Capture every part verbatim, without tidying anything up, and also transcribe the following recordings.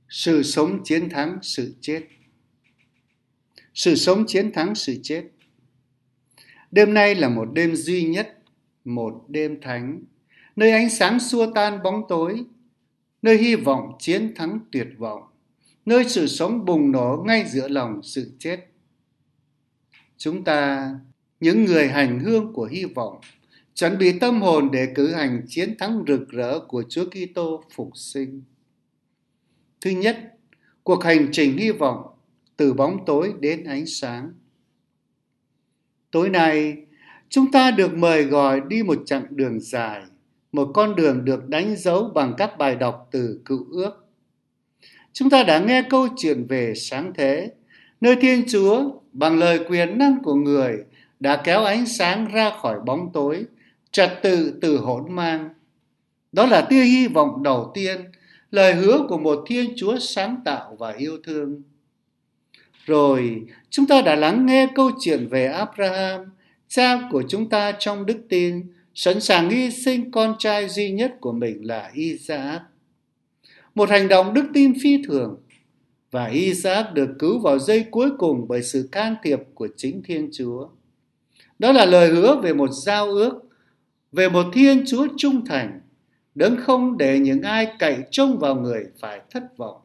Sự sống chiến thắng sự chết. Sự sống chiến thắng sự chết. Đêm nay là một đêm duy nhất, một đêm thánh, nơi ánh sáng xua tan bóng tối, nơi hy vọng chiến thắng tuyệt vọng, nơi sự sống bùng nổ ngay giữa lòng sự chết. Chúng ta, những người hành hương của hy vọng, chuẩn bị tâm hồn để cử hành chiến thắng rực rỡ của Chúa Kitô phục sinh. Thứ nhất, cuộc hành trình hy vọng từ bóng tối đến ánh sáng. Tối nay, chúng ta được mời gọi đi một chặng đường dài, một con đường được đánh dấu bằng các bài đọc từ Cựu Ước. Chúng ta đã nghe câu chuyện về sáng thế, nơi Thiên Chúa bằng lời quyền năng của người đã kéo ánh sáng ra khỏi bóng tối, trật tự từ hỗn mang. Đó là tia hy vọng đầu tiên, lời hứa của một Thiên Chúa sáng tạo và yêu thương. Rồi, chúng ta đã lắng nghe câu chuyện về Abraham, cha của chúng ta trong đức tin, sẵn sàng hy sinh con trai duy nhất của mình là Isaac. Một hành động đức tin phi thường, và Isaac được cứu vào giây cuối cùng bởi sự can thiệp của chính Thiên Chúa. Đó là lời hứa về một giao ước, về một Thiên Chúa trung thành, đấng không để những ai cậy trông vào người phải thất vọng.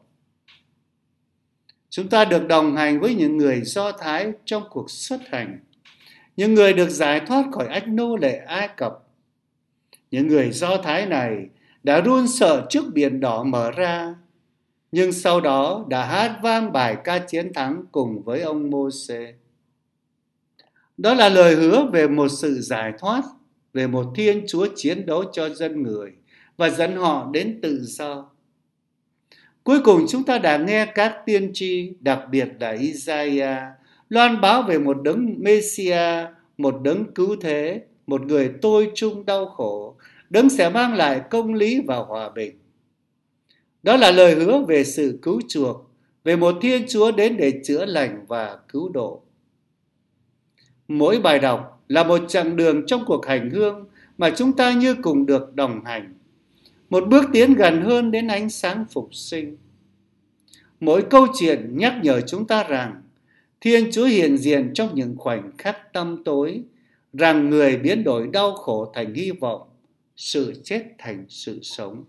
Chúng ta được đồng hành với những người Do Thái trong cuộc xuất hành, những người được giải thoát khỏi ách nô lệ Ai Cập. Những người Do Thái này đã run sợ trước biển đỏ mở ra, nhưng sau đó đã hát vang bài ca chiến thắng cùng với ông Mô-sê. Đó là lời hứa về một sự giải thoát, về một Thiên Chúa chiến đấu cho dân người và dẫn họ đến tự do. Cuối cùng chúng ta đã nghe các tiên tri, đặc biệt là Isaiah, loan báo về một đấng Messiah, một đấng cứu thế, một người tôi chung đau khổ, đấng sẽ mang lại công lý và hòa bình. Đó là lời hứa về sự cứu chuộc, về một Thiên Chúa đến để chữa lành và cứu độ. Mỗi bài đọc là một chặng đường trong cuộc hành hương mà chúng ta như cùng được đồng hành, một bước tiến gần hơn đến ánh sáng phục sinh. Mỗi câu chuyện nhắc nhở chúng ta rằng Thiên Chúa hiện diện trong những khoảnh khắc tăm tối, rằng người biến đổi đau khổ thành hy vọng, sự chết thành sự sống.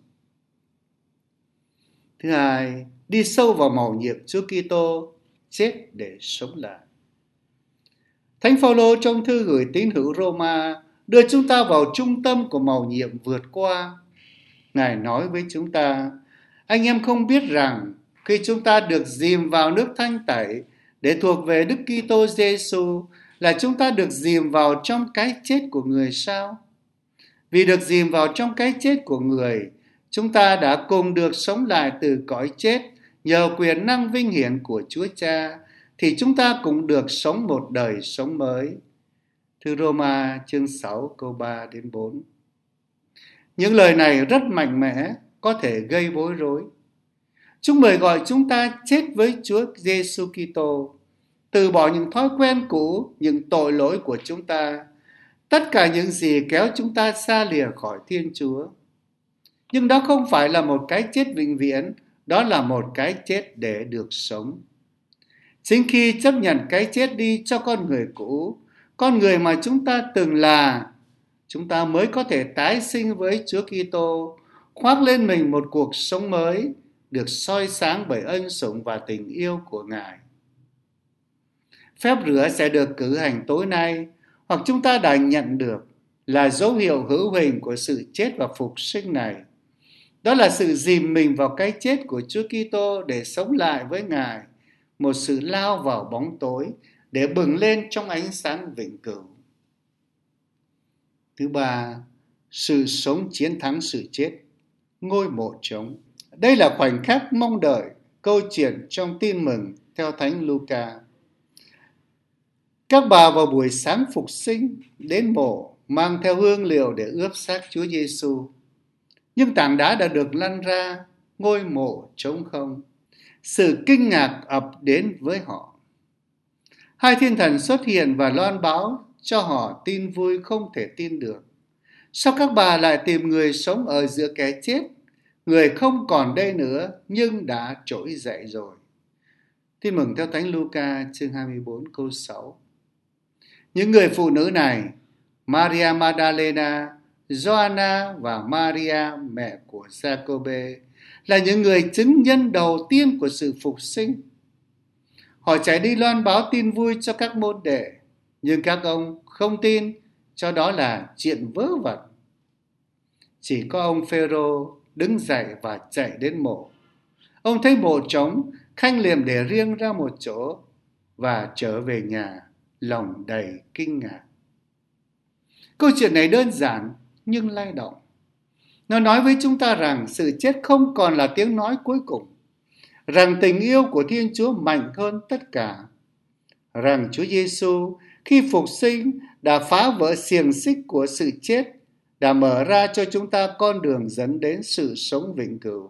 Thứ hai, đi sâu vào mầu nhiệm Chúa Kitô, chết để sống lại. Thánh Phaolô trong thư gửi tín hữu Roma đưa chúng ta vào trung tâm của mầu nhiệm vượt qua. Ngài nói với chúng ta, anh em không biết rằng khi chúng ta được dìm vào nước thanh tẩy để thuộc về Đức Kitô Giêsu là chúng ta được dìm vào trong cái chết của người sao? Vì được dìm vào trong cái chết của người, chúng ta đã cùng được sống lại từ cõi chết nhờ quyền năng vinh hiển của Chúa Cha, thì chúng ta cũng được sống một đời sống mới. Thư Roma chương sáu câu ba đến bốn. Những lời này rất mạnh mẽ, có thể gây bối rối. Chúng mời gọi chúng ta chết với Chúa Giêsu Kitô, từ bỏ những thói quen cũ, những tội lỗi của chúng ta, tất cả những gì kéo chúng ta xa lìa khỏi Thiên Chúa. Nhưng đó không phải là một cái chết vĩnh viễn, đó là một cái chết để được sống. Chính khi chấp nhận cái chết đi cho con người cũ, con người mà chúng ta từng là, chúng ta mới có thể tái sinh với Chúa Kitô, khoác lên mình một cuộc sống mới, được soi sáng bởi ân sủng và tình yêu của Ngài. Phép rửa sẽ được cử hành tối nay, hoặc chúng ta đã nhận được, là dấu hiệu hữu hình của sự chết và phục sinh này. Đó là sự dìm mình vào cái chết của Chúa Kitô để sống lại với Ngài, một sự lao vào bóng tối để bừng lên trong ánh sáng vĩnh cửu. Thứ ba, sự sống chiến thắng sự chết, ngôi mộ trống. Đây là khoảnh khắc mong đợi, câu chuyện trong tin mừng theo Thánh Luca. Các bà vào buổi sáng phục sinh đến mộ mang theo hương liệu để ướp xác Chúa Giêsu. Nhưng tảng đá đã được lăn ra, ngôi mộ trống không. Sự kinh ngạc ập đến với họ. Hai thiên thần xuất hiện và loan báo cho họ tin vui không thể tin được. Sao các bà lại tìm người sống ở giữa kẻ chết? Người không còn đây nữa nhưng đã trỗi dậy rồi. Tin mừng theo Thánh Luca chương hai mươi bốn câu sáu. Những người phụ nữ này, Maria Magdalena, Gioanna và Maria mẹ của Giacôbê, là những người chứng nhân đầu tiên của sự phục sinh. Họ chạy đi loan báo tin vui cho các môn đệ, nhưng các ông không tin, cho đó là chuyện vớ vẩn. Chỉ có ông Phêrô đứng dậy và chạy đến mộ. Ông thấy mộ trống, khanh liền để riêng ra một chỗ và trở về nhà, lòng đầy kinh ngạc. Câu chuyện này đơn giản nhưng lay động. Nó nói với chúng ta rằng sự chết không còn là tiếng nói cuối cùng, rằng tình yêu của Thiên Chúa mạnh hơn tất cả, rằng Chúa Giêsu khi phục sinh đã phá vỡ xiềng xích của sự chết, đã mở ra cho chúng ta con đường dẫn đến sự sống vĩnh cửu.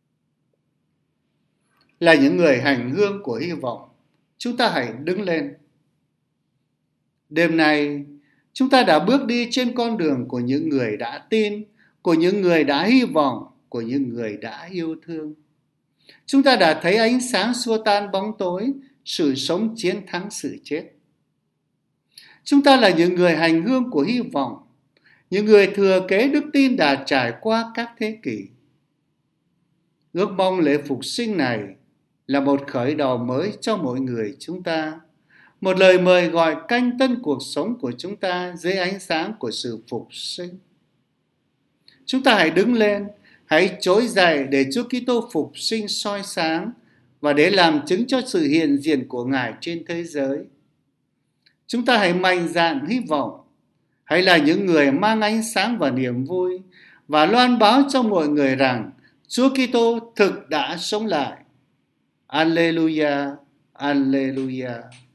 Là những người hành hương của hy vọng, chúng ta hãy đứng lên. Đêm nay, chúng ta đã bước đi trên con đường của những người đã tin, của những người đã hy vọng, của những người đã yêu thương. Chúng ta đã thấy ánh sáng xua tan bóng tối, sự sống chiến thắng sự chết. Chúng ta là những người hành hương của hy vọng, những người thừa kế đức tin đã trải qua các thế kỷ. Ước mong lễ phục sinh này là một khởi đầu mới cho mỗi người chúng ta, một lời mời gọi canh tân cuộc sống của chúng ta dưới ánh sáng của sự phục sinh. Chúng ta hãy đứng lên, hãy trỗi dậy để Chúa Kitô phục sinh soi sáng và để làm chứng cho sự hiện diện của Ngài trên thế giới. Chúng ta hãy mạnh dạn hy vọng, hãy là những người mang ánh sáng và niềm vui và loan báo cho mọi người rằng Chúa Kitô thực đã sống lại. Alleluia, Alleluia.